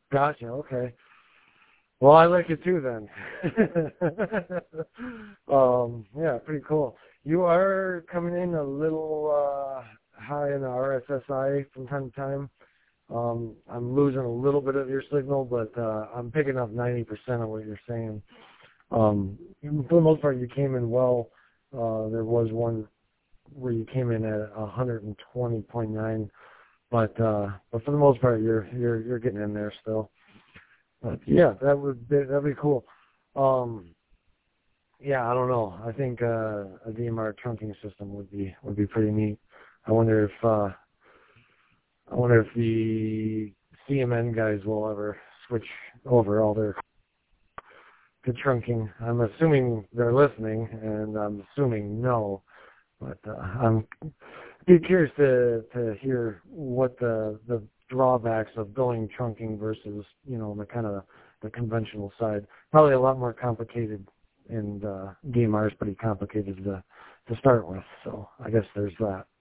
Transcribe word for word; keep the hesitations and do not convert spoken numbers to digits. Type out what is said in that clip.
Gotcha. Okay. Well, I like it too then. um, yeah, pretty cool. You are coming in a little uh, high in the R S S I from time to time. Um, I'm losing a little bit of your signal, but uh, I'm picking up ninety percent of what you're saying. Um, for the most part, you came in well. Uh, there was one where you came in at one twenty point nine, but uh, but for the most part, you're you're you're getting in there still. But yeah, that would be, that'd be cool. Um, yeah, I don't know. I think uh, a D M R trunking system would be would be pretty neat. I wonder if uh, I wonder if the C M N guys will ever switch over all their to trunking. I'm assuming they're listening, and I'm assuming no. But uh, I'm be curious to to hear what the the drawbacks of going trunking versus you know the kind of the conventional side. Probably a lot more complicated, and uh, D M R is pretty complicated to to start with. So I guess there's that.